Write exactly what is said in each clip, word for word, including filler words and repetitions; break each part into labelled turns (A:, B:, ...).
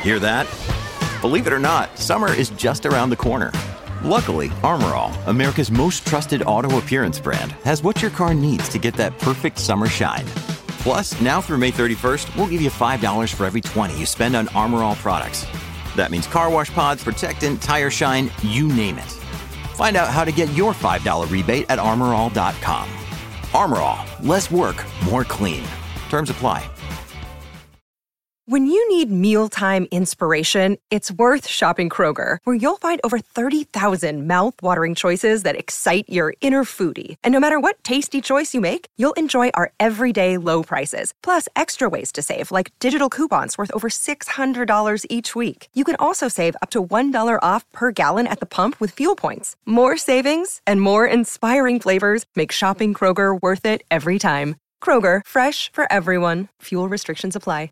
A: Hear that? Believe it or not, summer is just around the corner. Luckily, Armor All, America's most trusted auto appearance brand, has what your car needs to get that perfect summer shine. Plus, now through May thirty-first, we'll give you five dollars for every twenty you spend on Armor All products. That means car wash pods, protectant, tire shine, you name it. Find out how to get your five dollars rebate at armor all dot com. Armor All, less work, more clean. Terms apply.
B: When you need mealtime inspiration, it's worth shopping Kroger, where you'll find over thirty thousand mouth-watering choices that excite your inner foodie. And no matter what tasty choice you make, you'll enjoy our everyday low prices, plus extra ways to save, like digital coupons worth over six hundred dollars each week. You can also save up to one dollar off per gallon at the pump with fuel points. More savings and more inspiring flavors make shopping Kroger worth it every time. Kroger, fresh for everyone. Fuel restrictions apply.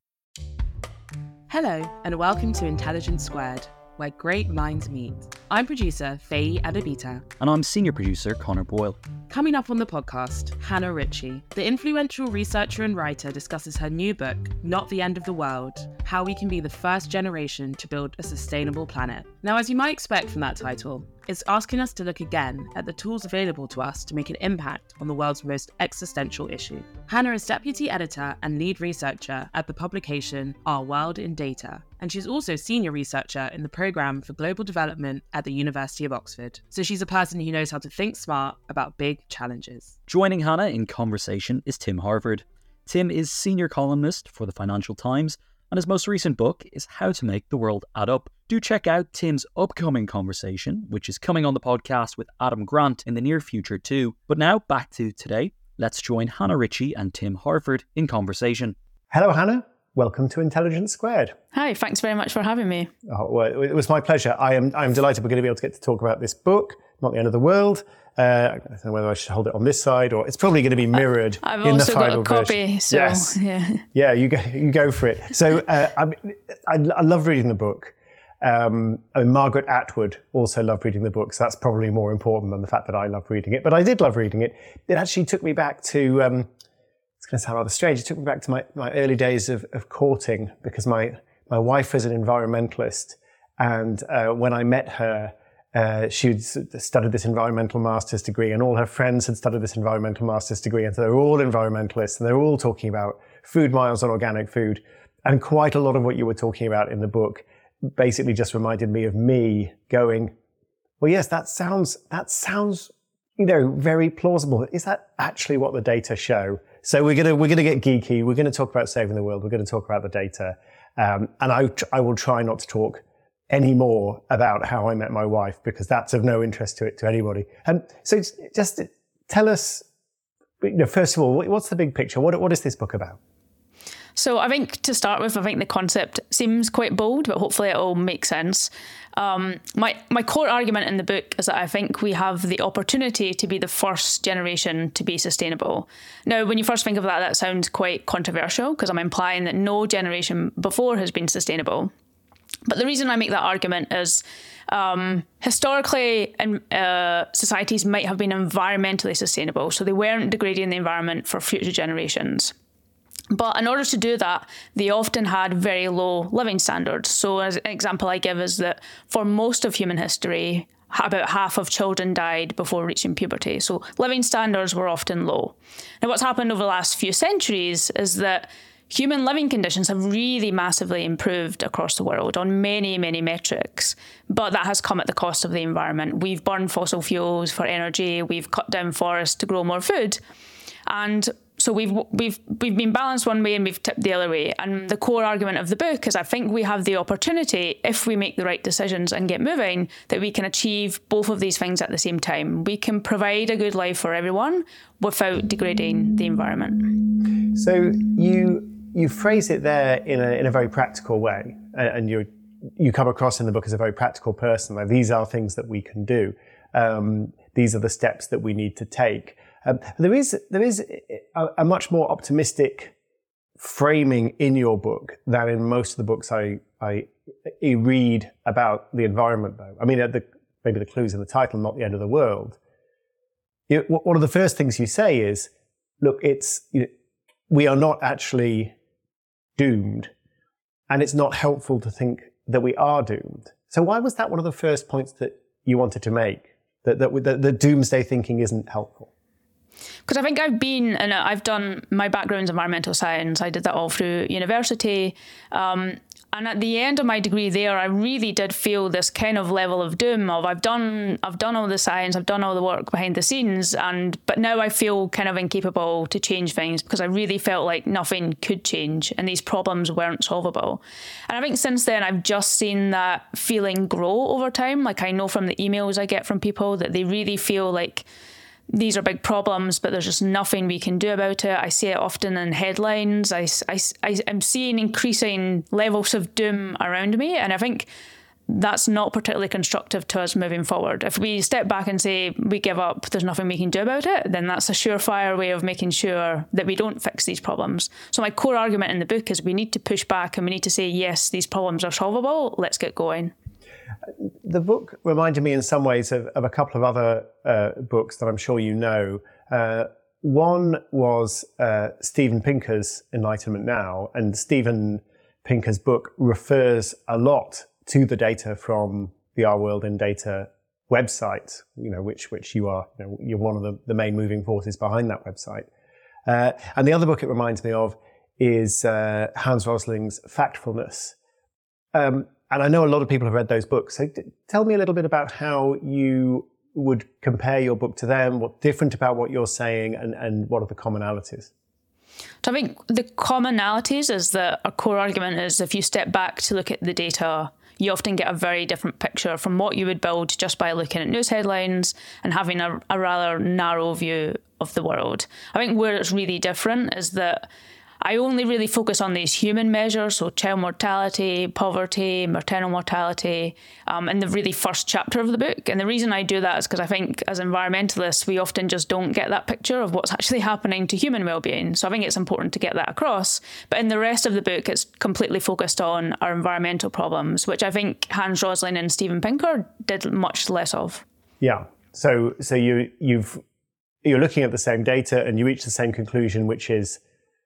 C: Hello, and welcome to Intelligence Squared, where great minds meet. I'm producer Faye Adebita.
D: And I'm senior producer Connor Boyle.
C: Coming up on the podcast, Hannah Ritchie. The influential researcher and writer discusses her new book, Not the End of the World, How We Can Be the First Generation to Build a Sustainable Planet. Now, as you might expect from that title, it's asking us to look again at the tools available to us to make an impact on the world's most existential issue. Hannah is deputy editor and lead researcher at the publication Our World in Data, and she's also senior researcher in the Programme for Global Development at the University of Oxford. So she's a person who knows how to think smart about big challenges.
D: Joining Hannah in conversation is Tim Harford. Tim is senior columnist for the Financial Times, and his most recent book is How to Make the World Add Up. Do check out Tim's upcoming conversation, which is coming on the podcast with Adam Grant in the near future too. But now, back to today. Let's join Hannah Ritchie and Tim Harford in conversation.
E: Hello, Hannah. Welcome to Intelligence Squared.
F: Hi, thanks very much for having me.
E: Oh, well, it was my pleasure. I am I'm delighted we're going to be able to get to talk about this book, Not the End of the World. Uh, I don't know whether I should hold it on this side or it's probably going to be mirrored
F: I've
E: in the
F: also
E: final
F: got a copy,
E: version.
F: so
E: yes.
F: yeah.
E: Yeah, you go, you go for it. So uh, I, I, I love reading the book. Um, I mean, Margaret Atwood also loved reading the book, so that's probably more important than the fact that I love reading it. But I did love reading it. It actually took me back to, um, it's going to sound rather strange, it took me back to my, my early days of, of courting, because my, my wife was an environmentalist. And uh, when I met her, uh, she'd studied this environmental master's degree, and all her friends had studied this environmental master's degree. And so they were all environmentalists, and they were all talking about food miles on organic food. And quite a lot of what you were talking about in the book basically just reminded me of me going, well, yes, that sounds, that sounds, you know, very plausible. Is that actually what the data show? So we're going to, we're going to get geeky. We're going to talk about saving the world. We're going to talk about the data. Um, and I, I will try not to talk any more about how I met my wife, because that's of no interest to it, to anybody. Um, so just tell us, you know, first of all, what's the big picture? What, what is this book about?
F: So I think to start with, I think the concept seems quite bold, but hopefully it'll make sense. Um, my, my core argument in the book is that I think we have the opportunity to be the first generation to be sustainable. Now, when you first think of that, that sounds quite controversial, because I'm implying that no generation before has been sustainable. But the reason I make that argument is um, historically uh, societies might have been environmentally sustainable, so they weren't degrading the environment for future generations. But in order to do that, they often had very low living standards. So as an example I give is that for most of human history, about half of children died before reaching puberty. So living standards were often low. Now, what's happened over the last few centuries is that human living conditions have really massively improved across the world on many, many metrics. But that has come at the cost of the environment. We've burned fossil fuels for energy. We've cut down forests to grow more food. And so we've we've we've been balanced one way and we've tipped the other way. And the core argument of the book is I think we have the opportunity, if we make the right decisions and get moving, that we can achieve both of these things at the same time. We can provide a good life for everyone without degrading the environment.
E: So you you phrase it there in a in a very practical way, and you you come across in the book as a very practical person. Like, these are things that we can do. Um, these are the steps that we need to take. Um, there is there is a, a much more optimistic framing in your book than in most of the books I I, I read about the environment, though. I mean, the, maybe the clue's in the title, Not the End of the World. You know, one of the first things you say is, look, it's you know, we are not actually doomed. and it's not helpful to think that we are doomed. So why was that one of the first points that you wanted to make, that, that, that, that doomsday thinking isn't helpful?
F: Because I think I've been, and I've done, my background's environmental science. I did that all through university. Um, and at the end of my degree there, I really did feel this kind of level of doom of I've done, I've done all the science, I've done all the work behind the scenes, and but now I feel kind of incapable to change things because I really felt like nothing could change and these problems weren't solvable. And I think since then, I've just seen that feeling grow over time. Like I know from the emails I get from people that they really feel like these are big problems, but there's just nothing we can do about it. I see it often in headlines. I, I, I, I'm seeing increasing levels of doom around me. And I think that's not particularly constructive to us moving forward. If we step back and say we give up, there's nothing we can do about it, then that's a surefire way of making sure that we don't fix these problems. So my core argument in the book is we need to push back and we need to say, yes, these problems are solvable. Let's get going.
E: The book reminded me in some ways of, of a couple of other uh, books that I'm sure you know. Uh, one was uh, Steven Pinker's Enlightenment Now, and Steven Pinker's book refers a lot to the data from the Our World in Data website, you know, which which you are, you know, you're one of the, the main moving forces behind that website. Uh, and the other book it reminds me of is uh, Hans Rosling's Factfulness. Um, And I know a lot of people have read those books. So tell me a little bit about how you would compare your book to them, what's different about what you're saying, and, and what are the commonalities?
F: So I think the commonalities is that our core argument is if you step back to look at the data, you often get a very different picture from what you would build just by looking at news headlines and having a, a rather narrow view of the world. I think where it's really different is that I only really focus on these human measures, so child mortality, poverty, maternal mortality, um, in the really first chapter of the book. And the reason I do that is because I think as environmentalists, we often just don't get that picture of what's actually happening to human well-being. So I think it's important to get that across. But in the rest of the book, it's completely focused on our environmental problems, which I think Hans Rosling and Steven Pinker did much less of.
E: Yeah. So so you you've you're looking at the same data and you reach the same conclusion, which is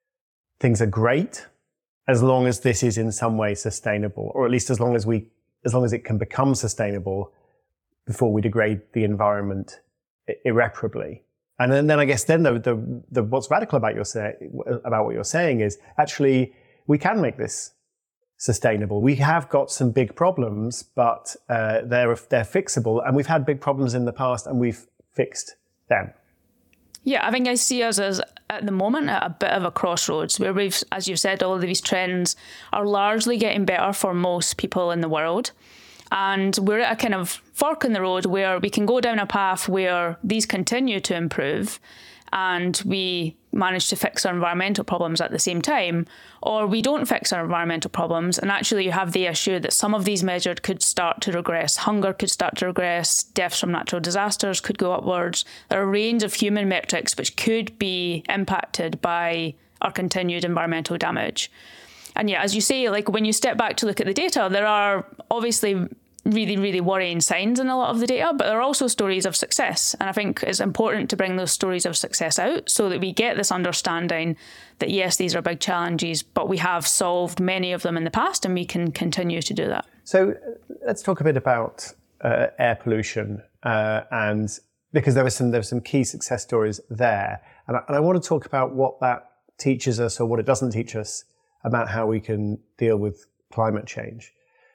E: things are great as long as this is in some way sustainable, or at least as long as we, as long as it can become sustainable before we degrade the environment irreparably. And then, then I guess then the, the, the what's radical about your say, about what you're saying is actually we can make this sustainable. We have got some big problems, but uh, they're they're fixable, and we've had big problems in the past, and we've fixed them.
F: Yeah, I think I see us as, at the moment, at a bit of a crossroads where we've, as you've said, all of these trends are largely getting better for most people in the world. And we're at a kind of fork in the road where we can go down a path where these continue to improve and we manage to fix our environmental problems at the same time, or we don't fix our environmental problems and actually you have the issue that some of these measures could start to regress. Hunger could start to regress, deaths from natural disasters could go upwards. There are a range of human metrics which could be impacted by our continued environmental damage. And yeah, as you say, like when you step back to look at the data, there are obviously really, really worrying signs in a lot of the data, but there are also stories of success. And I think it's important to bring those stories of success out so that we get this understanding that, yes, these are big challenges, but we have solved many of them in the past and we can continue to do that.
E: So let's talk a bit about uh, air pollution, uh, and because there were some, there were some key success stories there. And I, and I want to talk about what that teaches us or what it doesn't teach us about how we can deal with climate change.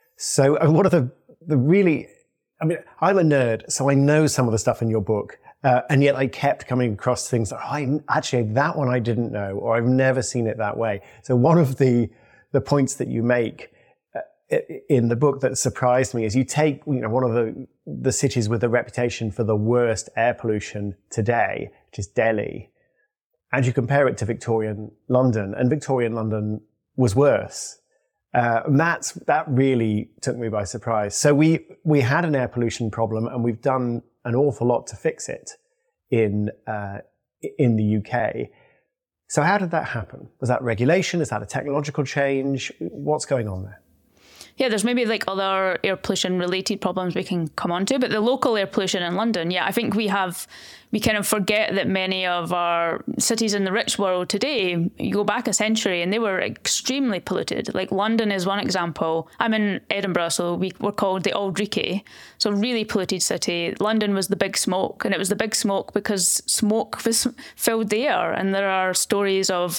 E: So uh, what are the The really, I mean, I'm a nerd, so I know some of the stuff in your book, uh, and yet I kept coming across things like, oh, I, actually, that one I didn't know, or I've never seen it that way. So one of the the points that you make uh, in the book that surprised me is you take, you know, one of the the cities with a reputation for the worst air pollution today, which is Delhi, and you compare it to Victorian London, and Victorian London was worse. Uh, and that's, that really took me by surprise. So we, we had an air pollution problem and we've done an awful lot to fix it in, uh, in the U K. So how did that happen? Was that regulation? Is that a technological change? What's going on there?
F: Yeah, there's maybe like other air pollution related problems we can come on to, but the local air pollution in London, yeah, I think we have we kind of forget that many of our cities in the rich world today, you go back a century and they were extremely polluted. Like London is one example. I'm in Edinburgh, so we were called the Aldrich, so really polluted city. London was the big smoke, and it was the big smoke because smoke was filled the air. And there are stories of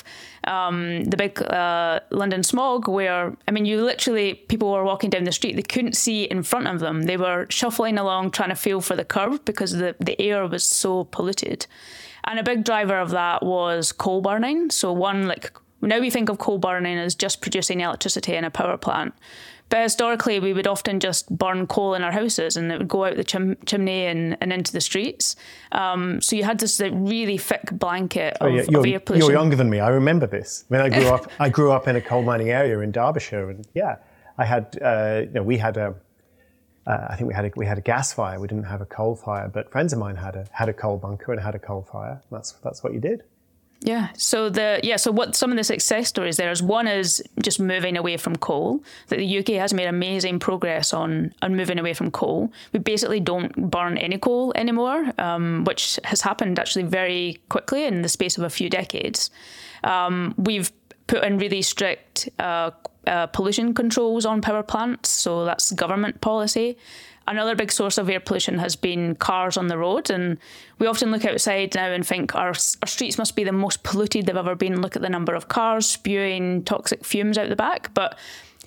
F: um, the big uh, London smog where, I mean, you literally, people were walking down the street, they couldn't see in front of them. They were shuffling along trying to feel for the curb because the, the air was so polluted. And a big driver of that was coal burning. So one, like, now we think of coal burning as just producing electricity in a power plant. But historically, we would often just burn coal in our houses and it would go out the chim- chimney and, and into the streets. Um, so you had this like, really thick blanket of, oh, yeah. of air pollution.
E: You're younger than me. I remember this. I mean, I grew up I grew up in a coal mining area in Derbyshire. And yeah, I had, uh, you know, we had a, uh, I think we had a, we had a gas fire. We didn't have a coal fire, but friends of mine had a had a coal bunker and had a coal fire. That's that's what you did.
F: Yeah. So the yeah. So what some of the success stories there is, one is just moving away from coal. That the U K has made amazing progress on on moving away from coal. We basically don't burn any coal anymore, um, which has happened actually very quickly in the space of a few decades. Um, we've put in really strict uh, uh, pollution controls on power plants. So that's government policy. Another big source of air pollution has been cars on the road, and we often look outside now and think our, our streets must be the most polluted they've ever been. Look at the number of cars spewing toxic fumes out the back. But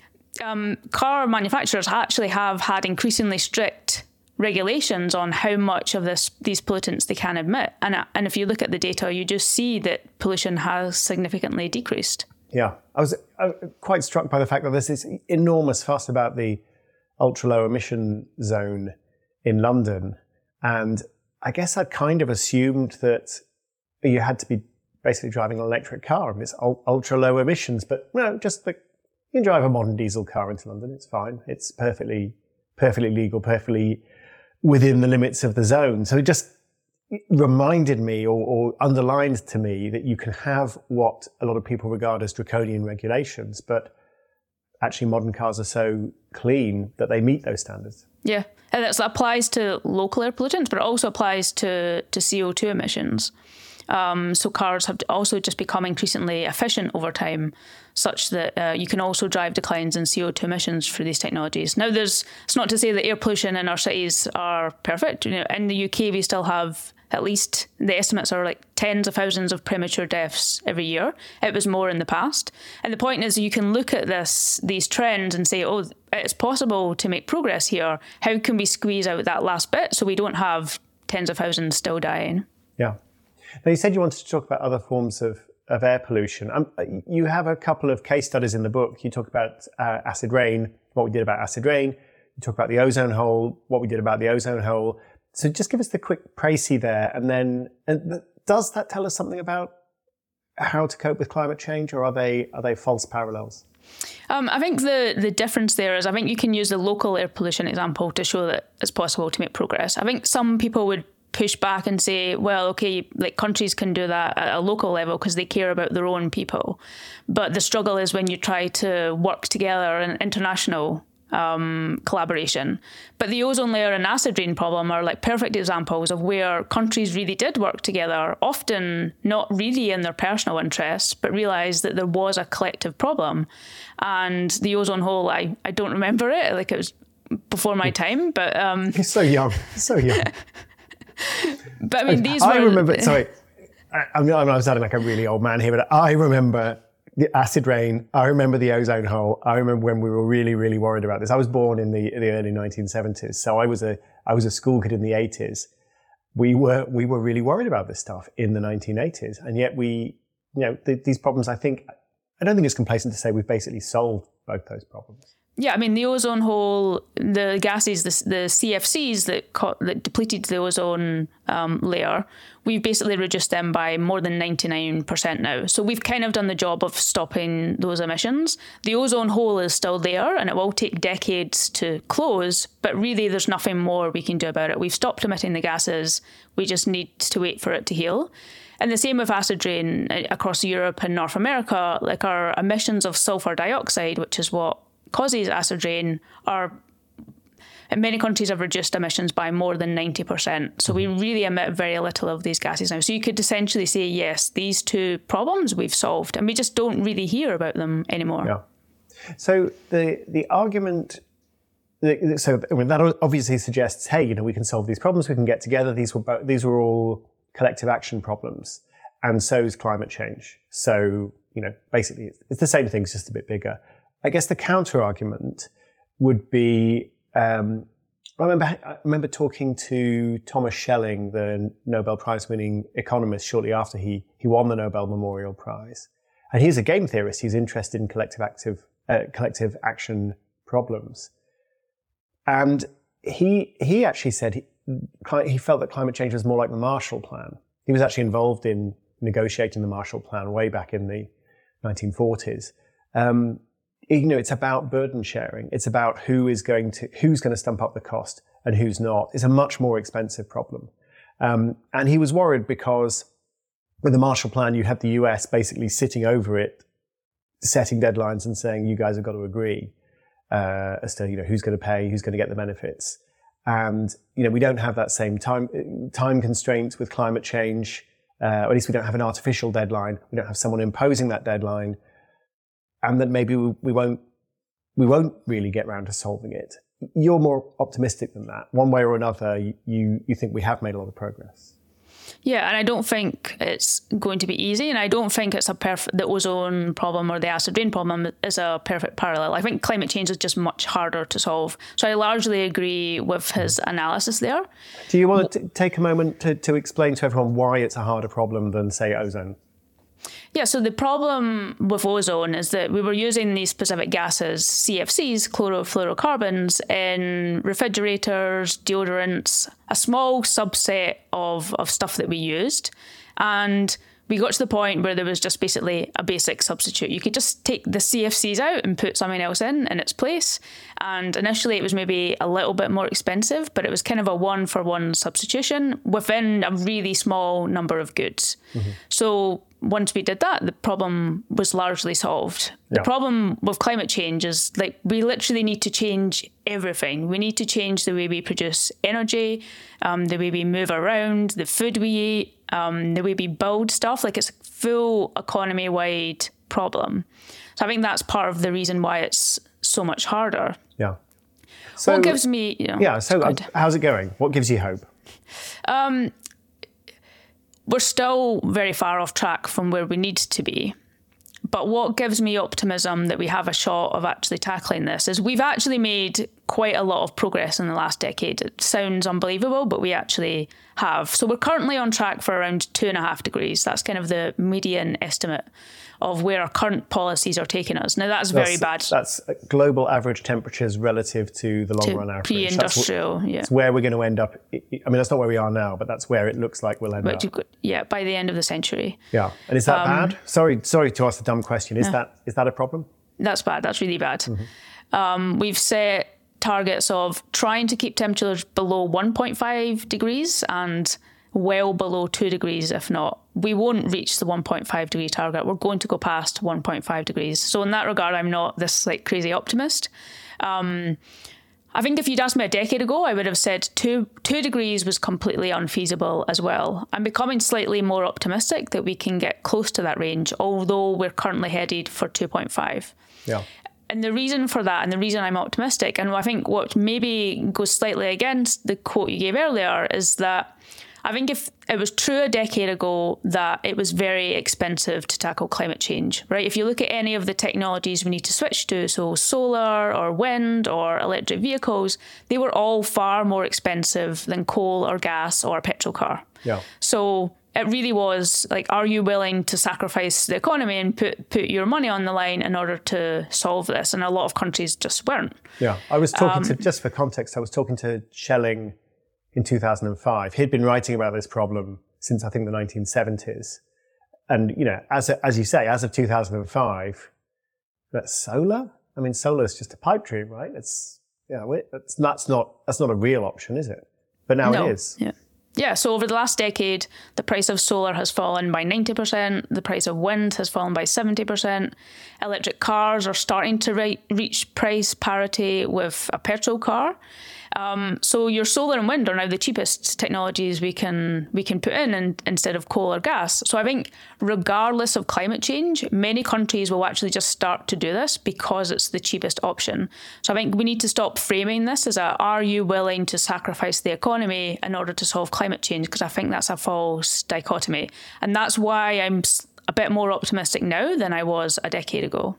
F: um, car manufacturers actually have had increasingly strict regulations on how much of this these pollutants they can emit. And, and if you look at the data, you just see that pollution has significantly decreased.
E: Yeah, I was uh, quite struck by the fact that there's this enormous fuss about the ultra-low emission zone in London. And I guess I'd kind of assumed that you had to be basically driving an electric car and it's ultra-low emissions. But no, just like you can drive a modern diesel car into London, it's fine. It's perfectly, perfectly legal, perfectly within the limits of the zone. So it just reminded me or, or underlined to me that you can have what a lot of people regard as draconian regulations, but actually modern cars are so clean that they meet those standards.
F: Yeah, and that applies to local air pollutants, but it also applies to, to C O two emissions. Um, so cars have also just become increasingly efficient over time, such that uh, you can also drive declines in C O two emissions for these technologies. Now, there's it's not to say that air pollution in our cities are perfect. You know, in the U K, we still have at least, the estimates are like tens of thousands of premature deaths every year. It was more in the past. And the point is you can look at this, these trends and say, oh, it's possible to make progress here. How can we squeeze out that last bit so we don't have tens of thousands still dying?
E: Yeah. Now, you said you wanted to talk about other forms of, of air pollution. Um, you have a couple of case studies in the book. You talk about uh, acid rain, what we did about acid rain. You talk about the ozone hole, what we did about the ozone hole. So just give us the quick précis there, and then and th- does that tell us something about how to cope with climate change, or are they are they false parallels?
F: Um, I think the, the difference there is I think you can use the local air pollution example to show that it's possible to make progress. I think some people would push back and say, well, okay, like countries can do that at a local level because they care about their own people. But the struggle is when you try to work together in international um, collaboration. But the ozone layer and acid rain problem are like perfect examples of where countries really did work together, often not really in their personal interests, but realised that there was a collective problem. And the ozone hole, I, I don't remember it, like it was before my time, but... Um,
E: You're so young, so young.
F: But I mean, these
E: I
F: were...
E: remember, sorry, I, I'm, I'm sounding like a really old man here, but I remember the acid rain. I remember the ozone hole. I remember when we were really, really worried about this. I was born in the, in the early nineteen seventies, so I was a I was a school kid in the eighties. We were we were really worried about this stuff in the nineteen eighties, and yet we, you know, th- these problems. I think I don't think it's complacent to say we've basically solved both those problems.
F: Yeah, I mean, the ozone hole, the gases, the, the C F Cs that, caught, that depleted the ozone um, layer, we've basically reduced them by more than ninety-nine percent now. So we've kind of done the job of stopping those emissions. The ozone hole is still there and it will take decades to close, but really there's nothing more we can do about it. We've stopped emitting the gases. We just need to wait for it to heal. And the same with acid rain across Europe and North America, like our emissions of sulfur dioxide, which is what causes acid rain, are and many countries have reduced emissions by more than ninety percent. So we really emit very little of these gases now. So you could essentially say, yes, these two problems we've solved, and we just don't really hear about them anymore.
E: Yeah. So the the argument, so I mean, that obviously suggests, hey, you know, we can solve these problems. We can get together. These were bo- these were all collective action problems, and so is climate change. So you know, basically, it's, it's the same thing, it's just a bit bigger. I guess the counter argument would be. Um, I remember I remember talking to Thomas Schelling, the Nobel Prize-winning economist, shortly after he he won the Nobel Memorial Prize, and he's a game theorist. He's interested in collective active uh, collective action problems, and he he actually said he, he felt that climate change was more like the Marshall Plan. He was actually involved in negotiating the Marshall Plan way back in the nineteen forties. Um, You know, it's about burden sharing. It's about who is going to, who's going to stump up the cost and who's not. It's a much more expensive problem. Um, and he was worried because with the Marshall Plan, you had the U S basically sitting over it, setting deadlines and saying, you guys have got to agree uh, as to, you know, who's going to pay, who's going to get the benefits. And, you know, we don't have that same time, time constraints with climate change, uh, or at least we don't have an artificial deadline. We don't have someone imposing that deadline. And that maybe we, we won't we won't really get round to solving it. You're more optimistic than that. One way or another, you you think we have made a lot of progress.
F: Yeah, and I don't think it's going to be easy, and I don't think it's a perfect. The ozone problem or the acid rain problem is a perfect parallel. I think climate change is just much harder to solve. So I largely agree with his analysis there.
E: Do you want to t- take a moment to, to explain to everyone why it's a harder problem than, say, ozone?
F: Yeah, so the problem with ozone is that we were using these specific gases, C F Cs, chlorofluorocarbons, in refrigerators, deodorants, a small subset of, of stuff that we used. And we got to the point where there was just basically a basic substitute. You could just take the C F Cs out and put something else in in its place. And initially it was maybe a little bit more expensive, but it was kind of a one-for-one substitution within a really small number of goods. Mm-hmm. So once we did that, the problem was largely solved. Yeah. The problem with climate change is, like, we literally need to change everything. We need to change the way we produce energy, um, the way we move around, the food we eat, um, the way we build stuff. Like, it's a full economy-wide problem. So I think that's part of the reason why it's so much harder.
E: Yeah. So
F: what gives me, you know,
E: yeah. So uh, how's it going? What gives you hope?
F: Um. We're still very far off track from where we need to be. But what gives me optimism that we have a shot of actually tackling this is we've actually made quite a lot of progress in the last decade. It sounds unbelievable, but we actually have. So we're currently on track for around two and a half degrees. That's kind of the median estimate of where our current policies are taking us. Now, that's, that's very bad.
E: That's global average temperatures relative to the long run average.
F: Pre-industrial,
E: that's,
F: yeah.
E: That's where we're going to end up. I mean, that's not where we are now, but that's where it looks like we'll end
F: but
E: up.
F: Could, yeah, by the end of the century.
E: Yeah. And is that
F: um,
E: bad? Sorry, sorry to ask the dumb question. Is no. that is that a problem?
F: That's bad. That's really bad. Mm-hmm. Um, we've set targets of trying to keep temperatures below one point five degrees and well below two degrees, if not. We won't reach the one point five degree target. We're going to go past one point five degrees. So in that regard, I'm not this like crazy optimist. Um, I think if you'd asked me a decade ago, I would have said two two degrees was completely unfeasible as well. I'm becoming slightly more optimistic that we can get close to that range, although we're currently headed for two point five.
E: Yeah.
F: And the reason for that, and the reason I'm optimistic, and I think what maybe goes slightly against the quote you gave earlier, is that I think if it was true a decade ago that it was very expensive to tackle climate change, right? If you look at any of the technologies we need to switch to, so solar or wind or electric vehicles, they were all far more expensive than coal or gas or a petrol car.
E: Yeah.
F: So it really was like, are you willing to sacrifice the economy and put, put your money on the line in order to solve this? And a lot of countries just weren't.
E: Yeah. I was talking
F: um,
E: to, just for context, I was talking to Schelling in two thousand five. He'd been writing about this problem since, I think, the nineteen seventies. And, you know, as as you say, as of two thousand five, that's solar? I mean, solar is just a pipe dream, right? It's, you know, it's, that's not, that's not a real option, is it? But now
F: no.
E: it is.
F: Yeah. Yeah, so over the last decade, the price of solar has fallen by ninety percent, the price of wind has fallen by seventy percent, electric cars are starting to re- reach price parity with a petrol car. Um, so your solar and wind are now the cheapest technologies we can we can put in, in instead of coal or gas. So I think regardless of climate change, many countries will actually just start to do this because it's the cheapest option. So I think we need to stop framing this as a, are you willing to sacrifice the economy in order to solve climate change? Because I think that's a false dichotomy. And that's why I'm a bit more optimistic now than I was a decade ago.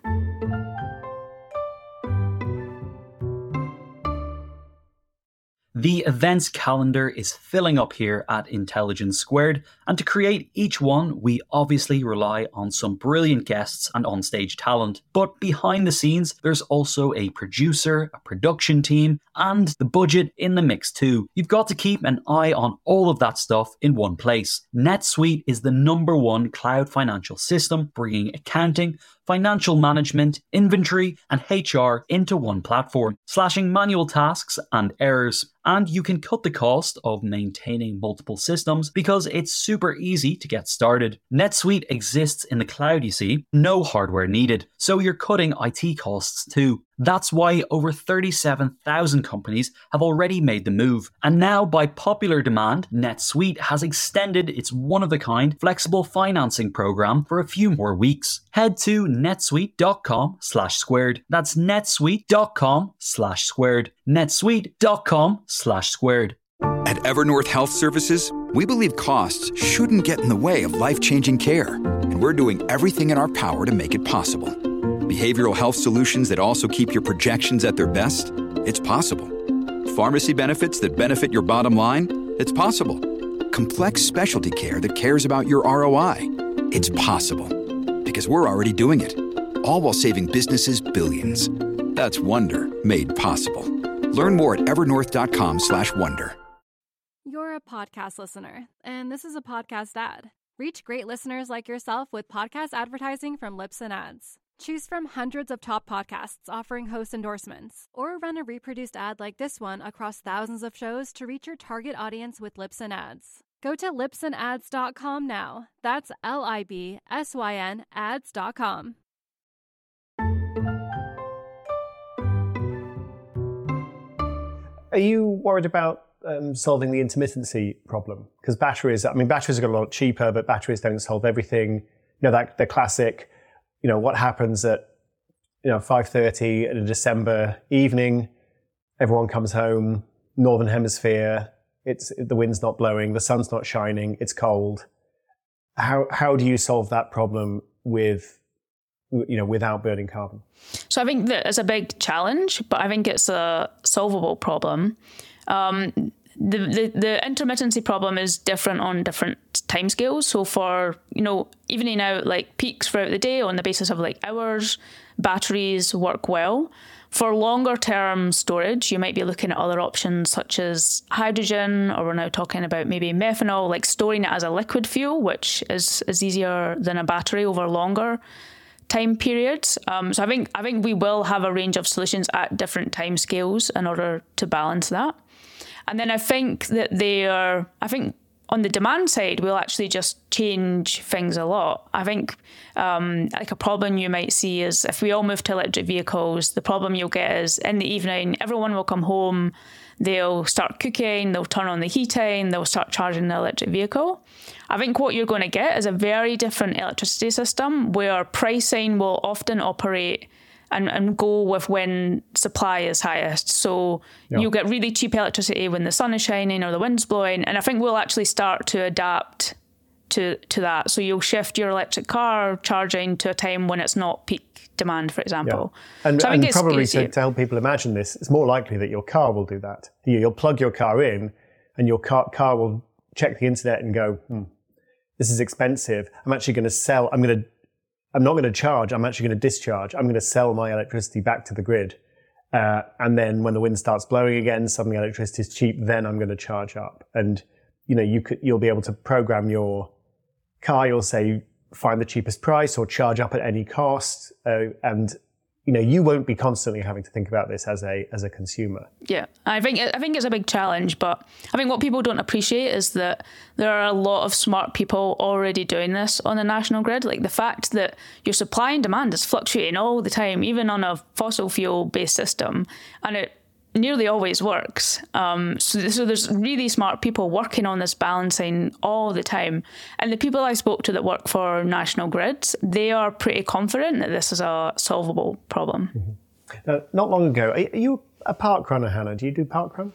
D: The events calendar is filling up here at Intelligence Squared, and to create each one, we obviously rely on some brilliant guests and onstage talent. But behind the scenes, there's also a producer, a production team, and the budget in the mix too. You've got to keep an eye on all of that stuff in one place. NetSuite is the number one cloud financial system, bringing accounting, financial management, inventory, and H R into one platform, slashing manual tasks and errors. And you can cut the cost of maintaining multiple systems because it's super easy to get started. NetSuite exists in the cloud, you see, no hardware needed, so you're cutting I T costs too. That's why over thirty-seven thousand companies have already made the move. And now, by popular demand, NetSuite has extended its one-of-a-kind flexible financing program for a few more weeks. Head to netsuite.com slash squared. That's netsuite.com slash squared. netsuite.com slash squared.
G: At Evernorth Health Services, we believe costs shouldn't get in the way of life-changing care, and we're doing everything in our power to make it possible. Behavioral health solutions that also keep your projections at their best? It's possible. Pharmacy benefits that benefit your bottom line? It's possible. Complex specialty care that cares about your R O I? It's possible. Because we're already doing it. All while saving businesses billions. That's Wonder made possible. Learn more at evernorth.com slash wonder.
H: You're a podcast listener, and this is a podcast ad. Reach great listeners like yourself with podcast advertising from Libsyn Ads. Choose from hundreds of top podcasts offering host endorsements, or run a reproduced ad like this one across thousands of shows to reach your target audience with Libsyn Ads. Go to libsyn ads dot com now. That's L I B S Y N ads dot com.
E: Are you worried about um, solving the intermittency problem? Because batteries, I mean, batteries are a lot cheaper, but batteries don't solve everything. You know, that the classic, you know, what happens at, you know, five thirty in a December evening, everyone comes home, Northern Hemisphere, it's the wind's not blowing, the sun's not shining, it's cold. How how do you solve that problem with, you know, without burning carbon?
F: So I think that it's a big challenge, but I think it's a solvable problem. Um, the, the the intermittency problem is different on different timescales. So for, you know, evening out like peaks throughout the day on the basis of like hours, batteries work well. For longer term storage, you might be looking at other options such as hydrogen, or we're now talking about maybe methanol, like storing it as a liquid fuel, which is, is easier than a battery over longer time periods. Um, so I think I think we will have a range of solutions at different time scales in order to balance that. And then I think that they are, I think on the demand side, we'll actually just change things a lot. I think um, like a problem you might see is if we all move to electric vehicles, the problem you'll get is in the evening, everyone will come home, they'll start cooking, they'll turn on the heating, they'll start charging the electric vehicle. I think what you're going to get is a very different electricity system where pricing will often operate and, and go with when supply is highest. So yeah. You'll get really cheap electricity when the sun is shining or the wind's blowing. And I think we'll actually start to adapt to, to that. So you'll shift your electric car charging to a time when it's not peak demand, for example.
E: Yeah. And,
F: so
E: and probably to, to help people imagine this, it's more likely that your car will do that. You'll plug your car in and your car, car will check the internet and go, hmm, this is expensive. I'm actually going to sell, I'm going to I'm not going to charge, I'm actually going to discharge. I'm going to sell my electricity back to the grid. Uh, and then when the wind starts blowing again, suddenly electricity is cheap, then I'm going to charge up. And, you know, you could, you'll be able to program your car. You'll say, find the cheapest price or charge up at any cost. Uh, and you know, you won't be constantly having to think about this as a as a consumer.
F: Yeah, I think I think it's a big challenge, but I think what people don't appreciate is that there are a lot of smart people already doing this on the national grid. Like the fact that your supply and demand is fluctuating all the time, even on a fossil fuel based system, and it nearly always works. Um, so, so there's really smart people working on this balancing all the time. And the people I spoke to that work for national grids, they are pretty confident that this is a solvable problem.
E: Mm-hmm. Now, not long ago, are you a park runner, Hannah? Do you do park run?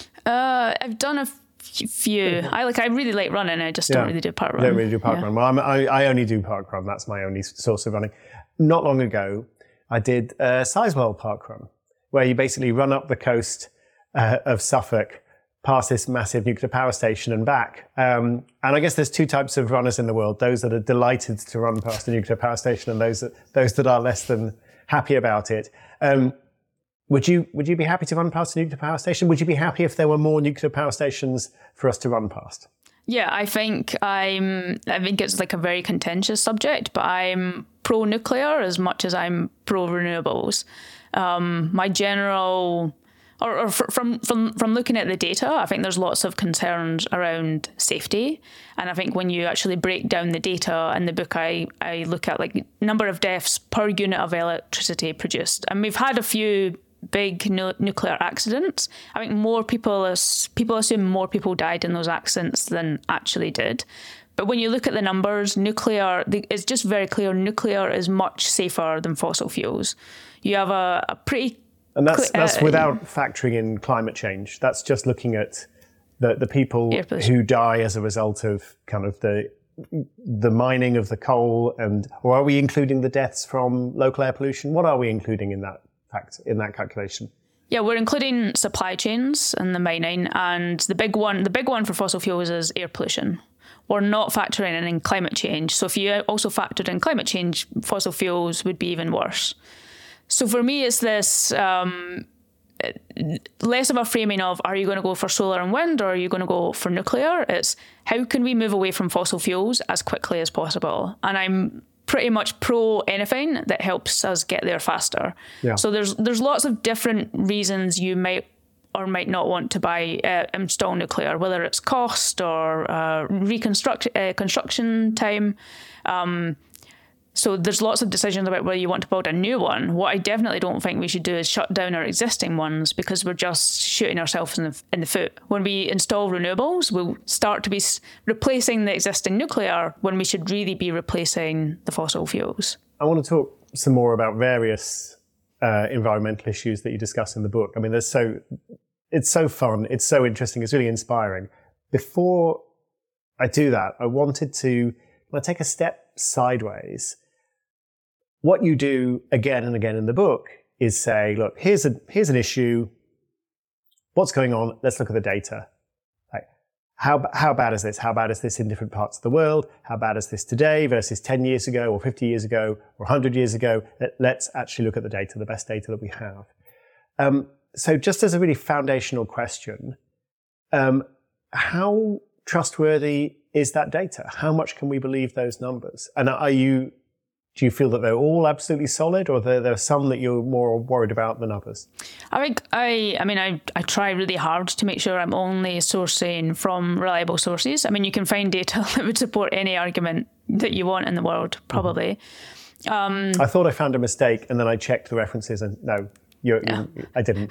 F: Uh, I've done a f- few. I like. I really like running. I just yeah. don't really do park run.
E: You don't really do park
F: yeah.
E: run. Well, I'm, I, I only do park run. That's my only source of running. Not long ago, I did a Sizewell park run, where you basically run up the coast uh, of Suffolk, past this massive nuclear power station and back. Um, and I guess there's two types of runners in the world: those that are delighted to run past the nuclear power station, and those that those that are less than happy about it. Um, would you would you be happy to run past a nuclear power station? Would you be happy if there were more nuclear power stations for us to run past?
F: Yeah, I think I'm. I think it's like a very contentious subject, but I'm pro-nuclear as much as I'm pro-renewables. Um, my general, or, or from from from looking at the data, I think there's lots of concerns around safety, and I think when you actually break down the data in the book, I I look at like number of deaths per unit of electricity produced, and we've had a few big nu- nuclear accidents. I think more people as people assume more people died in those accidents than actually did. But when you look at the numbers, nuclear, it's just very clear nuclear is much safer than fossil fuels. You have a, a pretty...
E: And that's
F: cl-
E: that's
F: uh,
E: without factoring in climate change. That's just looking at the, the people who die as a result of kind of the the mining of the coal, and or are we including the deaths from local air pollution? What are we including in that fact, in that calculation?
F: Yeah, we're including supply chains and the mining, and the big one, the big one for fossil fuels is air pollution. We're not factoring in climate change. So if you also factored in climate change, fossil fuels would be even worse. So for me, it's this um, less of a framing of, are you going to go for solar and wind, or are you going to go for nuclear? It's how can we move away from fossil fuels as quickly as possible? And I'm pretty much pro anything that helps us get there faster. Yeah. So there's there's lots of different reasons you might or might not want to buy uh, install nuclear, whether it's cost or uh, reconstruct uh, construction time. Um, so there's lots of decisions about whether you want to build a new one. What I definitely don't think we should do is shut down our existing ones, because we're just shooting ourselves in the, in the foot. When we install renewables, we'll start to be replacing the existing nuclear when we should really be replacing the fossil fuels.
E: I want to talk some more about various uh, environmental issues that you discuss in the book. I mean, there's so it's so fun, it's so interesting, it's really inspiring. Before I do that, I wanted to I take a step sideways. What you do again and again in the book is say, look, here's a here's an issue. What's going on? Let's look at the data. Like, how how bad is this? How bad is this in different parts of the world? How bad is this today versus ten years ago or fifty years ago or one hundred years ago? Let, let's actually look at the data, the best data that we have. Um, so just as a really foundational question, um, how trustworthy is that data? How much can we believe those numbers? And are you, do you feel that they're all absolutely solid, or there, there are some that you're more worried about than others?
F: I think I, I mean, I, I try really hard to make sure I'm only sourcing from reliable sources. I mean, you can find data that would support any argument that you want in the world, probably. Mm-hmm. Um,
E: I thought I found a mistake, and then I checked the references, and no, you're, yeah. you, I didn't.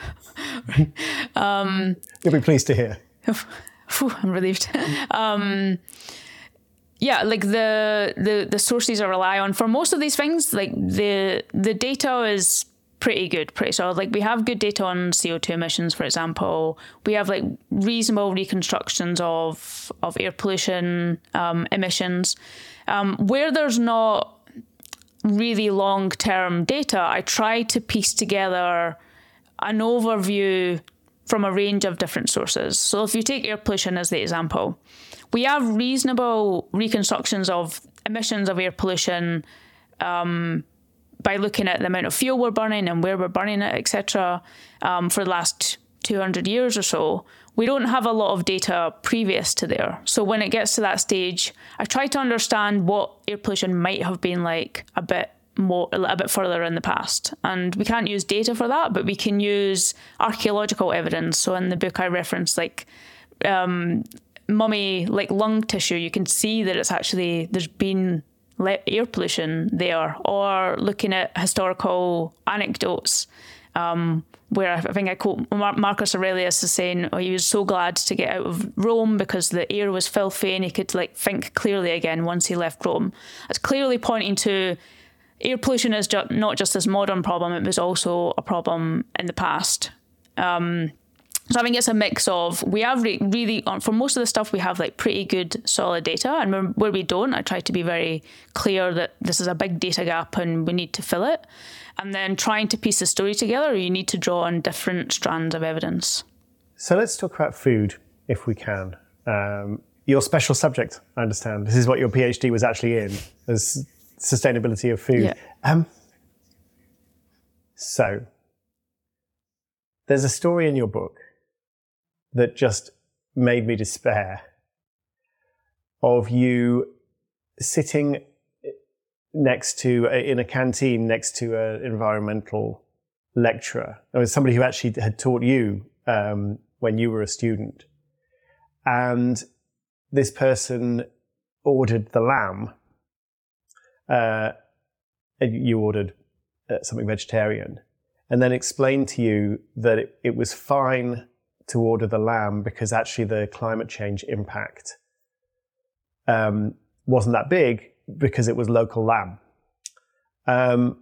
E: um, You'll be pleased to hear.
F: Whew, I'm relieved. um, yeah, like the, the the sources I rely on for most of these things, like the the data is pretty good, pretty solid. Like we have good data on C O two emissions, for example. We have like reasonable reconstructions of of air pollution um, emissions. Um, where there's not really long-term data, I try to piece together an overview from a range of different sources. So if you take air pollution as the example, we have reasonable reconstructions of emissions of air pollution um, by looking at the amount of fuel we're burning and where we're burning it, et cetera. Um, for the last two hundred years or so, we don't have a lot of data previous to there. So when it gets to that stage, I try to understand what air pollution might have been like a bit more a little bit further in the past. And we can't use data for that, but we can use archaeological evidence. So in the book I referenced like um, mummy, like lung tissue, you can see that it's actually, there's been air pollution there, or looking at historical anecdotes um, where I think I quote Marcus Aurelius as saying, oh, he was so glad to get out of Rome because the air was filthy and he could like think clearly again once he left Rome. It's clearly pointing to air pollution is ju- not just this modern problem, it was also a problem in the past. Um, so I think it's a mix of, we have re- really, for most of the stuff, we have like pretty good solid data, and where, where we don't, I try to be very clear that this is a big data gap and we need to fill it. And then trying to piece the story together, you need to draw on different strands of evidence.
E: So let's talk about food, if we can. Um, your special subject, I understand. This is what your PhD was actually in, as sustainability of food.
F: Yeah.
E: Um, so there's a story in your book that just made me despair of you sitting next to, in a canteen next to an environmental lecturer. It was somebody who actually had taught you um, when you were a student. And this person ordered the lamb. Uh, you ordered uh, something vegetarian, and then explained to you that it, it was fine to order the lamb because actually the climate change impact um, wasn't that big because it was local lamb. Um,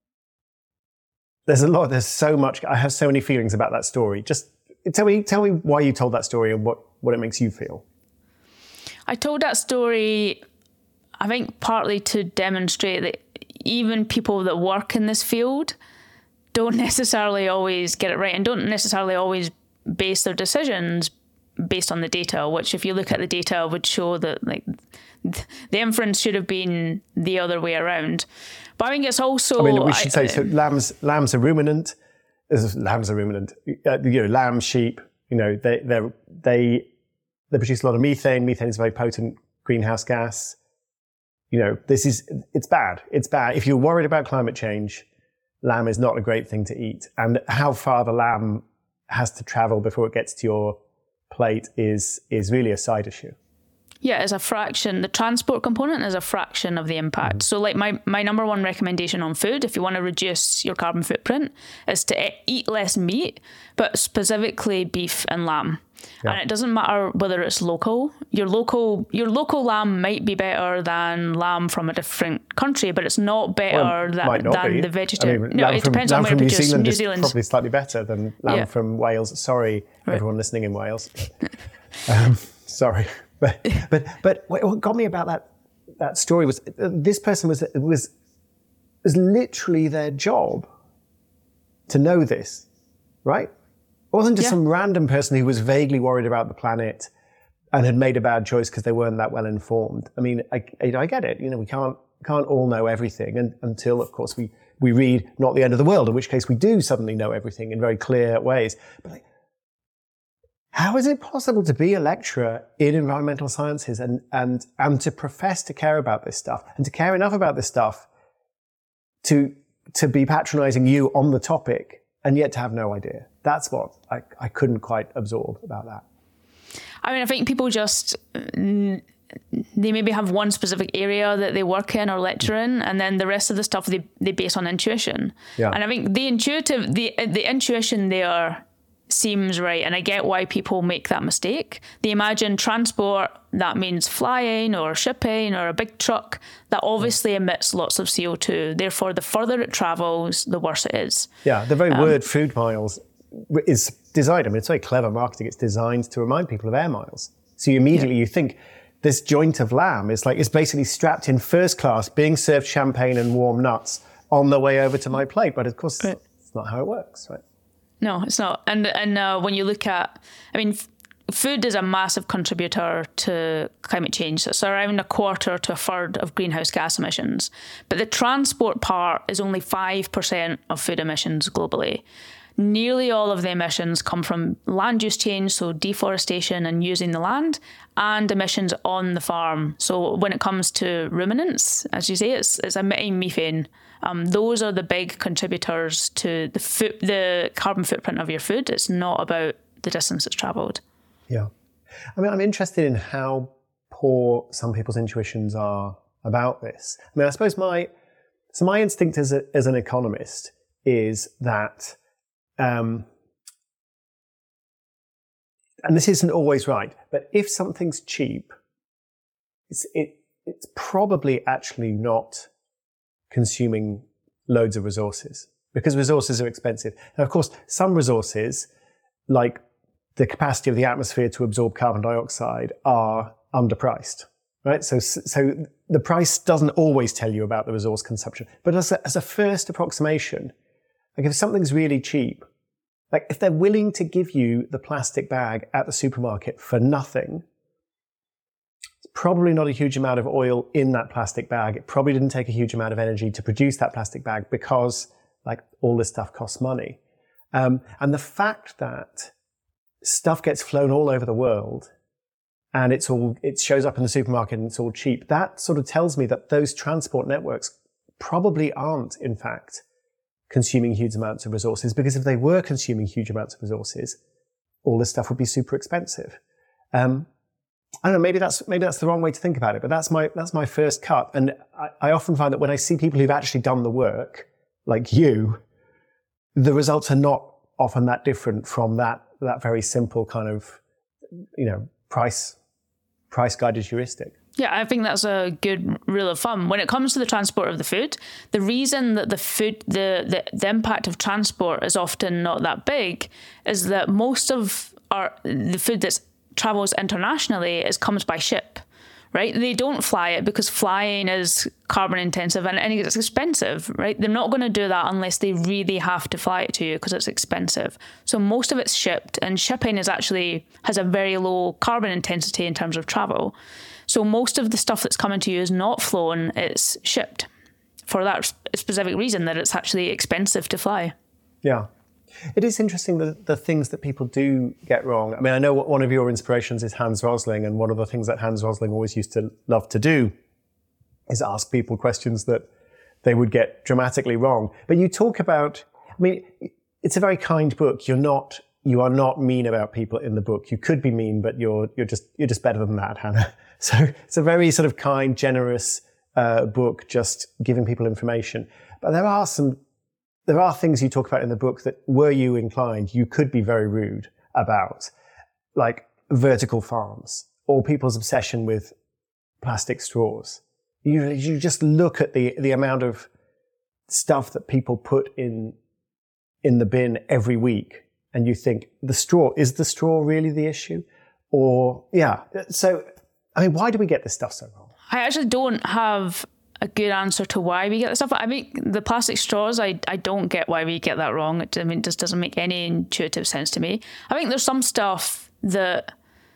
E: there's a lot, there's so much, I have so many feelings about that story. Just tell me, tell me why you told that story and what, what it makes you feel.
F: I told that story, I think, partly to demonstrate that even people that work in this field don't necessarily always get it right and don't necessarily always base their decisions based on the data, which if you look at the data would show that like the inference should have been the other way around. But I think it's also...
E: I mean, we should
F: I,
E: say, so lambs, lambs are ruminant. Lambs are ruminant. Uh, you know, lamb, sheep, you know, they, they they they produce a lot of methane. Methane is a very potent greenhouse gas. You know, this is, it's bad. It's bad. If you're worried about climate change, lamb is not a great thing to eat. And how far the lamb has to travel before it gets to your plate is is really a side issue.
F: Yeah, it's a fraction. The transport component is a fraction of the impact. Mm-hmm. So like my, my number one recommendation on food, if you want to reduce your carbon footprint, is to eat less meat, but specifically beef and lamb. Yeah. And it doesn't matter whether it's local. Your local your local lamb might be better than lamb from a different country, but it's not better
E: well,
F: than,
E: not
F: than
E: be.
F: the vegetarian. I mean, no, it
E: from,
F: depends on where you produce.
E: New Zealand
F: New
E: is
F: Zealand
E: probably slightly better than lamb
F: yeah.
E: from Wales. Sorry,
F: right.
E: everyone listening in Wales. um, sorry, but but but what got me about that that story was uh, this person was was was literally their job to know this, right? It wasn't just yeah. some random person who was vaguely worried about the planet and had made a bad choice because they weren't that well informed. I mean, I, I get it. You know, we can't can't all know everything and, until, of course, we, we read Not the End of the World, in which case we do suddenly know everything in very clear ways. But like, how is it possible to be a lecturer in environmental sciences and, and, and to profess to care about this stuff and to care enough about this stuff to, to be patronizing you on the topic and yet to have no idea? That's what I, I couldn't quite absorb about that.
F: I mean, I think people just, they maybe have one specific area that they work in or lecture in, and then the rest of the stuff they, they base on intuition. Yeah. And I think the intuitive, the the intuition there seems right, and I get why people make that mistake. They imagine transport, that means flying or shipping or a big truck that obviously emits lots of C O two. Therefore, the further it travels, the worse it is.
E: Yeah, the very um, word food miles is designed, I mean, it's very clever marketing. It's designed to remind people of air miles. So you immediately, yeah. you think this joint of lamb is like, it's basically strapped in first class, being served champagne and warm nuts on the way over to my plate. But of course, right. it's not how it works, right?
F: No, it's not. And and uh, when you look at, I mean, f- food is a massive contributor to climate change. So it's around a quarter to a third of greenhouse gas emissions. But the transport part is only five percent of food emissions globally. Nearly all of the emissions come from land use change, so deforestation and using the land, and emissions on the farm. So when it comes to ruminants, as you say, it's, it's emitting methane. Um, those are the big contributors to the food, the carbon footprint of your food. It's not about the distance it's travelled.
E: Yeah. I mean, I'm interested in how poor some people's intuitions are about this. I mean, I suppose my, so my instinct as, a, as an economist is that, um, and this isn't always right, but if something's cheap, it's, it, it's probably actually not consuming loads of resources, because resources are expensive. Now, of course, some resources, like the capacity of the atmosphere to absorb carbon dioxide, are underpriced, right? So, so the price doesn't always tell you about the resource consumption. But as a, as a first approximation, like if something's really cheap, like if they're willing to give you the plastic bag at the supermarket for nothing, it's probably not a huge amount of oil in that plastic bag. It probably didn't take a huge amount of energy to produce that plastic bag, because like all this stuff costs money. Um, and the fact that stuff gets flown all over the world and it's all, it shows up in the supermarket and it's all cheap, that sort of tells me that those transport networks probably aren't, in fact, consuming huge amounts of resources, because if they were consuming huge amounts of resources, all this stuff would be super expensive. Um, I don't know, maybe that's, maybe that's the wrong way to think about it, but that's my, that's my first cut. And I, I often find that when I see people who've actually done the work, like you, the results are not often that different from that, that very simple kind of, you know, price, price guided heuristic.
F: Yeah, I think that's a good rule of thumb. When it comes to the transport of the food, the reason that the food, the, the, the impact of transport is often not that big is that most of our, the food that travels internationally is comes by ship, right? They don't fly it because flying is carbon intensive and, and it's expensive, right? They're not going to do that unless they really have to fly it to you because it's expensive. So most of it's shipped, and shipping is actually has a very low carbon intensity in terms of travel. So most of the stuff that's coming to you is not flown, it's shipped for that specific reason, that it's actually expensive to fly.
E: Yeah. It is interesting the, the things that people do get wrong. I mean, I know one of your inspirations is Hans Rosling, and one of the things that Hans Rosling always used to love to do is ask people questions that they would get dramatically wrong. But you talk about, I mean, it's a very kind book. You're not, you are not mean about people in the book. You could be mean, but you're, you're just, you're just better than that, Hannah. So it's a very sort of kind, generous uh, book, just giving people information. But there are some, there are things you talk about in the book that, were you inclined, you could be very rude about, like vertical farms or people's obsession with plastic straws. You, you just look at the, the amount of stuff that people put in, in the bin every week, and you think, the straw, is the straw really the issue? Or, yeah. So, I mean, why do we get this stuff so wrong?
F: I actually don't have a good answer to why we get this stuff. I mean, the plastic straws, I, I don't get why we get that wrong. It, I mean, it just doesn't make any intuitive sense to me. I think there's some stuff that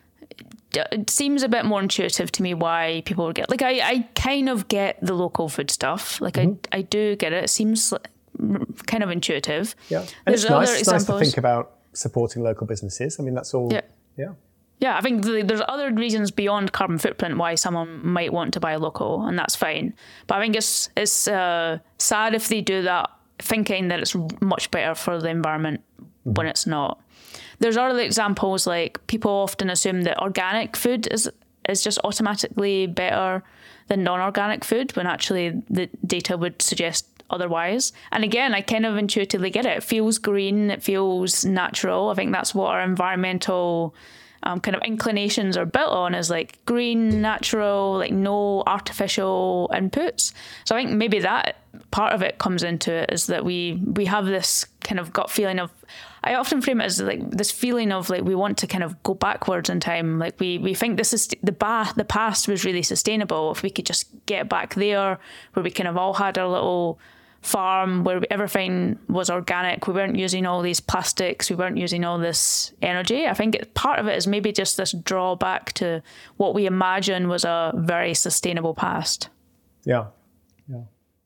F: it seems a bit more intuitive to me why people would get. Like, I, I kind of get the local food stuff. Like, mm-hmm. I I do get it. It seems kind of intuitive.
E: Yeah, and there's it's nice, it's nice to think about supporting local businesses. I mean, that's all.
F: Yeah.
E: Yeah.
F: Yeah, I think there's other reasons beyond carbon footprint why someone might want to buy local, and that's fine. But I think it's it's uh, sad if they do that thinking that it's much better for the environment mm-hmm. when it's not. There's other examples, like people often assume that organic food is is just automatically better than non-organic food, when actually the data would suggest otherwise. And again, I kind of intuitively get it. It feels green, it feels natural. I think that's what our environmental Um, kind of inclinations are built on, is like green, natural, like no artificial inputs. So I think maybe that part of it comes into it, is that we we have this kind of gut feeling of, I often frame it as like this feeling of like we want to kind of go backwards in time. Like we we think this is the ba- the past was really sustainable. If we could just get back there, where we kind of all had our little farm where everything was organic. We weren't using all these plastics. We weren't using all this energy. I think it, part of it is maybe just this drawback to what we imagine was a very sustainable past.
E: Yeah, yeah.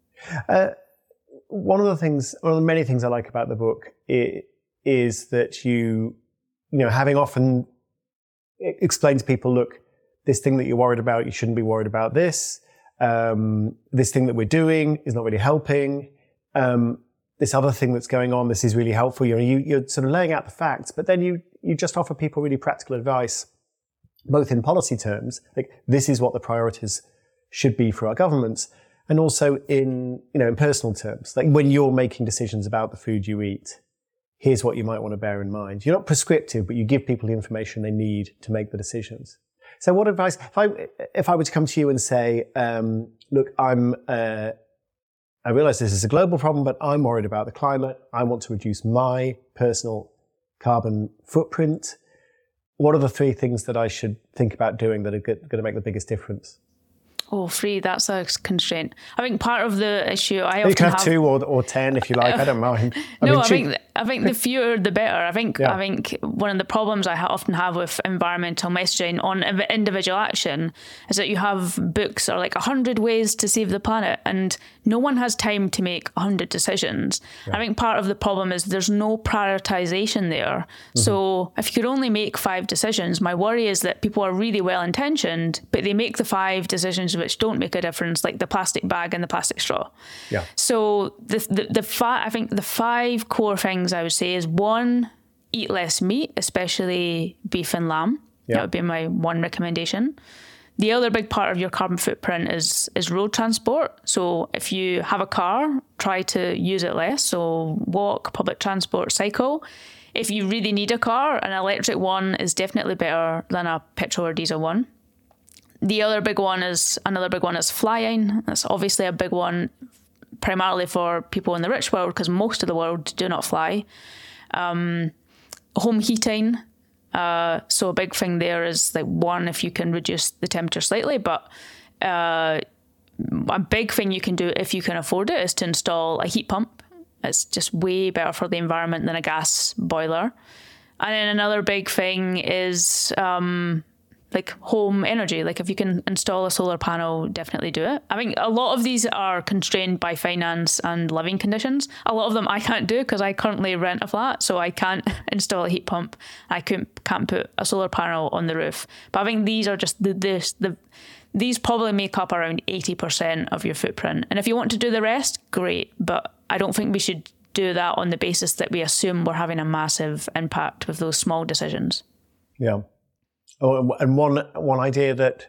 E: Uh, one of the things, one of the many things I like about the book is, is that you, you know, having often explained to people, look, this thing that you're worried about, you shouldn't be worried about this. Um, this thing that we're doing is not really helping. Um, this other thing that's going on, this is really helpful. You know, you, you're sort of laying out the facts, but then you you just offer people really practical advice, both in policy terms, like this is what the priorities should be for our governments, and also in you know in personal terms, like when you're making decisions about the food you eat, here's what you might want to bear in mind. You're not prescriptive, but you give people the information they need to make the decisions. So what advice, if I, if I were to come to you and say, um, look, I'm, uh, I realize this is a global problem, but I'm worried about the climate. I want to reduce my personal carbon footprint. What are the three things that I should think about doing that are going to make the biggest difference?
F: Oh, three, that's a constraint. I think part of the issue I
E: you
F: often
E: can have,
F: have
E: two or, or ten if you like. I don't mind. I
F: no,
E: mean,
F: I
E: cheap.
F: think I think the fewer the better. I think
E: Yeah.
F: I think one of the problems I ha- often have with environmental messaging on inv- individual action is that you have books that are like a hundred ways to save the planet, and no one has time to make a hundred decisions.
E: Yeah.
F: I think part of the problem is there's no prioritization there. Mm-hmm. So if you could only make five decisions, my worry is that people are really well intentioned, but they make the five decisions which don't make a difference, like the plastic bag and the plastic straw.
E: Yeah.
F: So the the, the fi- I think the five core things I would say is one, eat less meat, especially beef and lamb.
E: Yeah.
F: That would be my one recommendation. The other big part of your carbon footprint is is road transport. So if you have a car, try to use it less. So walk, public transport, cycle. If you really need a car, an electric one is definitely better than a petrol or diesel one. The other big one is, another big one is flying. That's obviously a big one, primarily for people in the rich world, because most of the world do not fly. Um, home heating. Uh, so a big thing there is, like, one, if you can reduce the temperature slightly, but uh, a big thing you can do if you can afford it is to install a heat pump. It's just way better for the environment than a gas boiler. And then another big thing is um, like home energy. Like if you can install a solar panel, definitely do it. I think a lot of these are constrained by finance and living conditions. A lot of them I can't do because I currently rent a flat, so I can't install a heat pump. I couldn't, can't put a solar panel on the roof. But I think these are just the this the these probably make up around eighty percent of your footprint. And if you want to do the rest, great. But I don't think we should do that on the basis that we assume we're having a massive impact with those small decisions.
E: Yeah. Oh, and one one idea that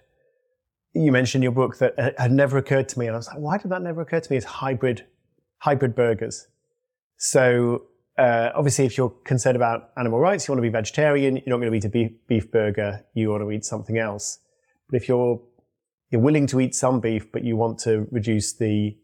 E: you mentioned in your book that had never occurred to me, and I was like, why did that never occur to me, is hybrid hybrid burgers. So uh, obviously, if you're concerned about animal rights, you want to be vegetarian, you're not going to eat a beef, beef burger, you want to eat something else. But if you're you're willing to eat some beef, but you want to reduce the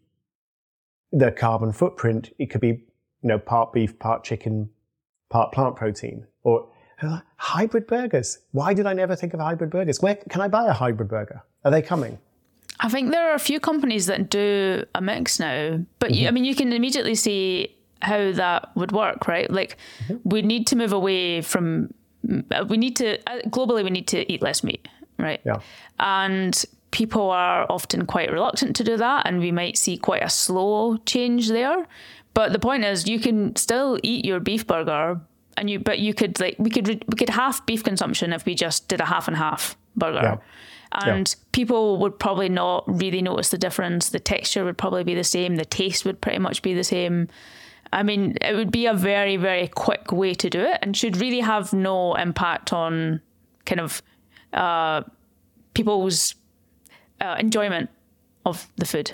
E: the carbon footprint, it could be, you know, part beef, part chicken, part plant protein, or hybrid burgers. Why did I never think of hybrid burgers? Where can I buy a hybrid burger? Are they coming?
F: I think there are a few companies that do a mix now, but mm-hmm. you, I mean, you can immediately see how that would work, right? Like, mm-hmm. we need to move away from, we need to, globally, we need to eat less meat, right?
E: Yeah.
F: And people are often quite reluctant to do that, and we might see quite a slow change there. But the point is, you can still eat your beef burger, and you, but you could like we could we could half beef consumption if we just did a half and half burger.
E: Yeah.
F: And
E: yeah.
F: people would probably not really notice the difference. The texture would probably be the same. The taste would pretty much be the same. I mean, it would be a very, very quick way to do it, and should really have no impact on kind of uh, people's uh, enjoyment of the food.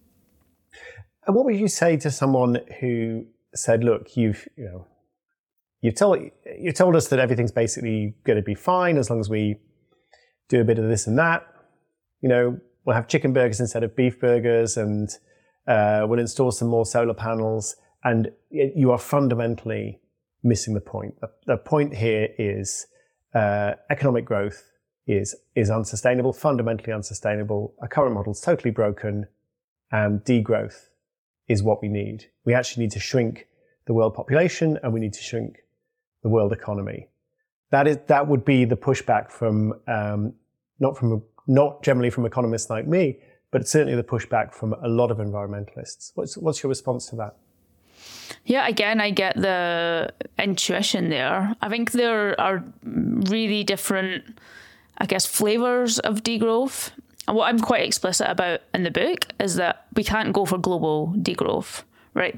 E: And what would you say to someone who said, "Look, you've you know, you've told you told us that everything's basically going to be fine as long as we do a bit of this and that. You know, we'll have chicken burgers instead of beef burgers, and uh, we'll install some more solar panels." And you are fundamentally missing the point. The, the point here is uh, economic growth is is unsustainable, fundamentally unsustainable. Our current model is totally broken, and degrowth is what we need. We actually need to shrink the world population and we need to shrink the world economy. That is, that would be the pushback from, um, not from, not generally from economists like me, but certainly the pushback from a lot of environmentalists. What's, what's your response to that?
F: Yeah, again, I get the intuition there. I think there are really different, I guess, flavours of degrowth. And what I'm quite explicit about in the book is that we can't go for global degrowth, right?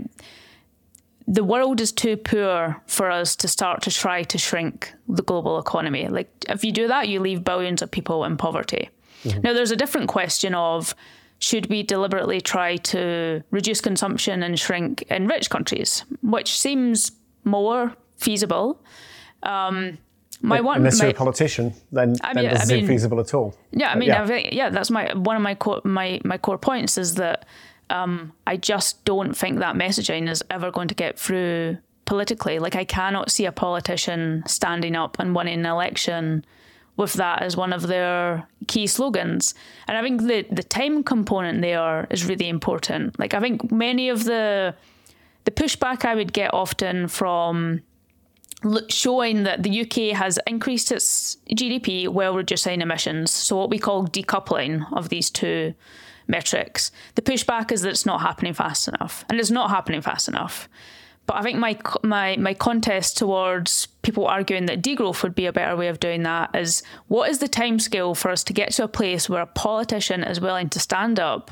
F: The world is too poor for us to start to try to shrink the global economy. Like, if you do that, you leave billions of people in poverty. Mm-hmm. Now, there's a different question of, should we deliberately try to reduce consumption and shrink in rich countries, which seems more feasible. Um, my one,
E: Unless
F: my,
E: you're a politician, then,
F: I
E: then
F: mean,
E: this
F: I
E: is
F: mean,
E: infeasible at all.
F: Yeah, I
E: but
F: mean,
E: yeah.
F: I think, yeah, that's my one of my core, my, my core points is that um, I just don't think that messaging is ever going to get through politically. Like, I cannot see a politician standing up and winning an election with that as one of their key slogans. And I think the, the time component there is really important. Like, I think many of the the pushback I would get often from showing that the U K has increased its G D P while reducing emissions, so what we call decoupling of these two metrics. The pushback is that it's not happening fast enough, and it's not happening fast enough. But I think my my my contest towards people arguing that degrowth would be a better way of doing that is, what is the timescale for us to get to a place where a politician is willing to stand up,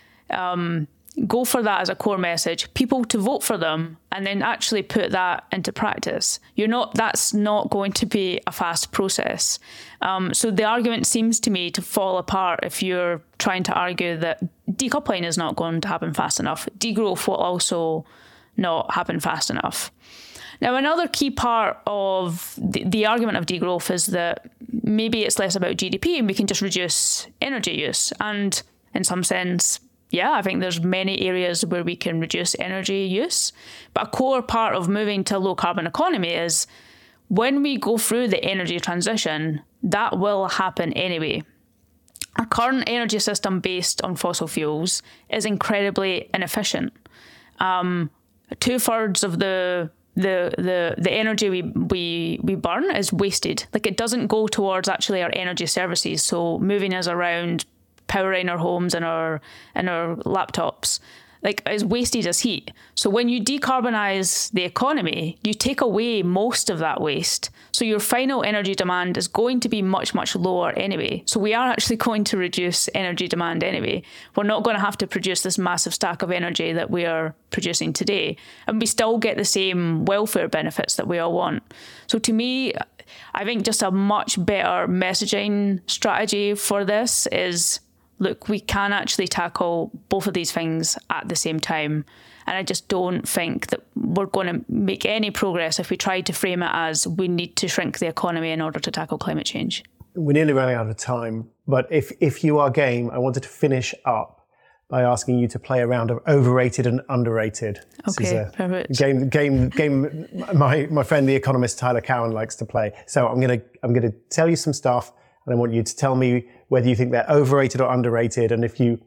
F: um, go for that as a core message, people to vote for them, and then actually put that into practice? You're not. That's not going to be a fast process. Um, so the argument seems to me to fall apart if you're trying to argue that decoupling is not going to happen fast enough. Degrowth will also not happen fast enough. Now, another key part of the, the argument of degrowth is that maybe it's less about G D P and we can just reduce energy use. And in some sense, yeah, I think there's many areas where we can reduce energy use. But a core part of moving to a low carbon economy is when we go through the energy transition, that will happen anyway. Our current energy system based on fossil fuels is incredibly inefficient. Um, Two thirds of the the the the energy we we we burn is wasted. Like, it doesn't go towards actually our energy services. So moving us around, powering our homes and our and our laptops, like, is wasted as heat. So when you decarbonize the economy, you take away most of that waste. So your final energy demand is going to be much, much lower anyway. So we are actually going to reduce energy demand anyway. We're not going to have to produce this massive stack of energy that we are producing today. And we still get the same welfare benefits that we all want. So to me, I think just a much better messaging strategy for this is, look, we can actually tackle both of these things at the same time. And I just don't think that we're going to make any progress if we try to frame it as we need to shrink the economy in order to tackle climate change.
E: We're nearly running out of time, but if, if you are game, I wanted to finish up by asking you to play a round of overrated and underrated.
F: Okay, perfect.
E: Game, game, game. My my friend, the economist Tyler Cowen, likes to play. So I'm gonna I'm gonna tell you some stuff, and I want you to tell me whether you think they're overrated or underrated. And if you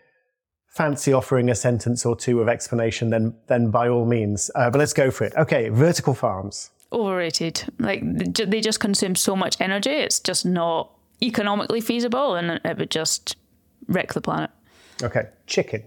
E: fancy offering a sentence or two of explanation, then then by all means. Uh, but let's go for it. Okay, vertical farms.
F: Overrated. Like, they just consume so much energy. It's just not economically feasible, and it would just wreck the planet. Okay,
E: chicken.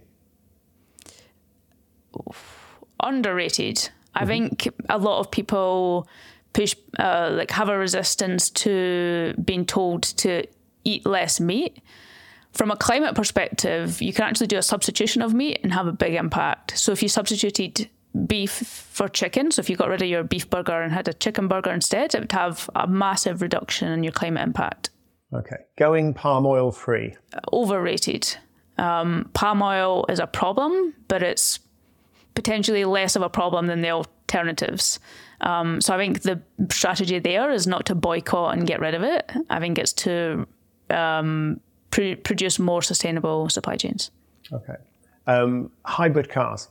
F: Underrated. Mm-hmm. I think a lot of people push, uh, like, have a resistance to being told to eat less meat. From a climate perspective, you can actually do a substitution of meat and have a big impact. So if you substituted beef for chicken, so if you got rid of your beef burger and had a chicken burger instead, it would have a massive reduction in your climate impact.
E: Okay. Going palm oil free.
F: Overrated. Um, palm oil is a problem, but it's potentially less of a problem than the alternatives. Um, so I think the strategy there is not to boycott and get rid of it. I think it's to um, pr- produce more sustainable supply chains.
E: Okay. Um, hybrid cars.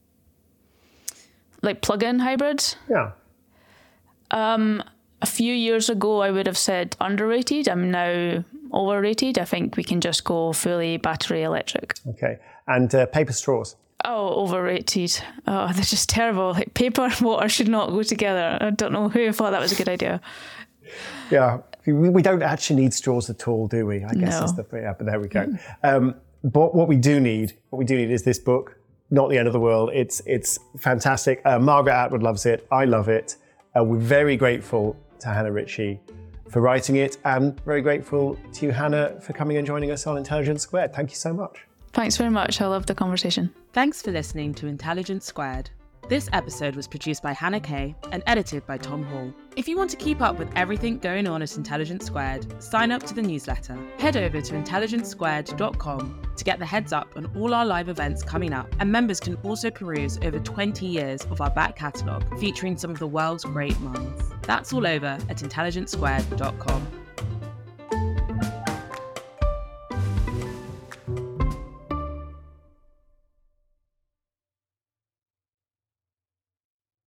F: Like plug-in hybrids?
E: Yeah.
F: Um, a few years ago, I would have said underrated. I'm now overrated. I think we can just go fully battery electric.
E: Okay. And uh, paper straws?
F: Oh, overrated. Oh, they're just terrible. Like, paper and water should not go together. I don't know who thought that was a good idea.
E: Yeah, we don't actually need straws at all, do we? I guess
F: No.
E: that's the yeah, but there we go. Um, but what we do need, what we do need is this book, Not the End of the World. It's it's fantastic. Uh, Margaret Atwood loves it. I love it. Uh, we're very grateful to Hannah Ritchie for writing it, and very grateful to you, Hannah, for coming and joining us on Intelligence Squared. Thank you so much.
F: Thanks very much. I loved the conversation.
C: Thanks for listening to Intelligence Squared. This episode was produced by Hannah Kay and edited by Tom Hall. If you want to keep up with everything going on at Intelligence Squared, sign up to the newsletter. Head over to intelligence squared dot com to get the heads up on all our live events coming up, and members can also peruse over twenty years of our back catalogue featuring some of the world's great minds. That's all over at intelligence squared dot com.